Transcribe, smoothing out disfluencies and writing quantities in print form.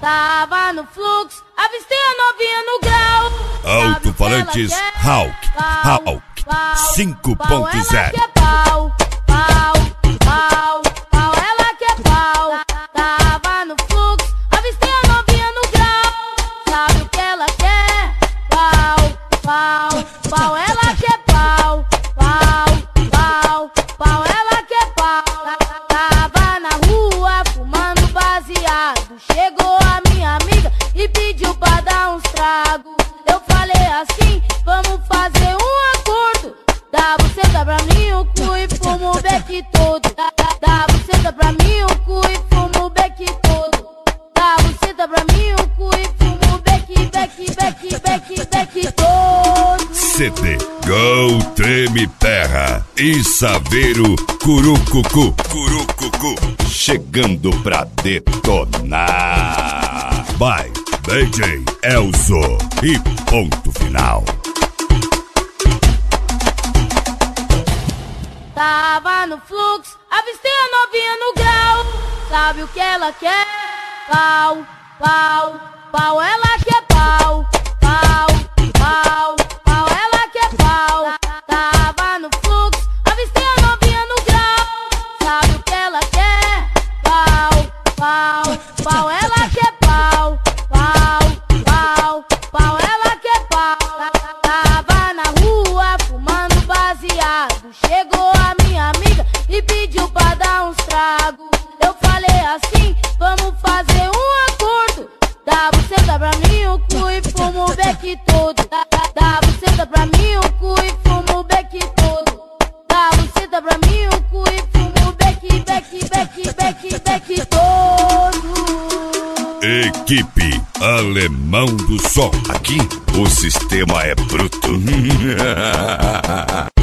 Tava no fluxo, avistei a novinha no grau. Alto-falantes Hawk 5.0. Pau, ela quer pau, pau, pau, pau, ela quer pau. Tava no fluxo, avistei a novinha no grau. Sabe o que ela quer? Pau, pau, pau, ela quer pau, pau, pau, pau, ela quer pau. Tava na rua fumando baseado. Chegou a minha amiga e pediu pra dar uns tragos. Eu falei assim, vamos fazer um acordo. Dá buceta pra mim o cu e fumo o beck todo. Dá buceta pra mim o cu e fumo o beck todo. Dá buceta pra mim o cu e fumo o beck todo. CD Gol Treme Terra e Saveiro Curucucu chegando pra detonar. By DJ Elzo e ponto final. Tava no fluxo, avistei a novinha no grau. Sabe o que ela quer? Pau, pau, pau, ela quer pau, pau, pau, pau, ela quer pau. Tava no fluxo, avistei a novinha no grau. Sabe o que ela quer? Pau, pau, pau, ela quer pau, pau, pau, pau, ela quer pau. Tava na rua fumando baseado. Chegou a minha amiga e pediu pra dar uns tragos. Eu falei assim, vamos fazer um acordo. Dá buceta pra mim o cu e fumo o beck todo. Dá buceta pra mim o cu e fumo o beck todo. Dá buceta pra mim o cu e fumo o beck todo. Equipe Alemão do Som. Aqui o sistema é bruto.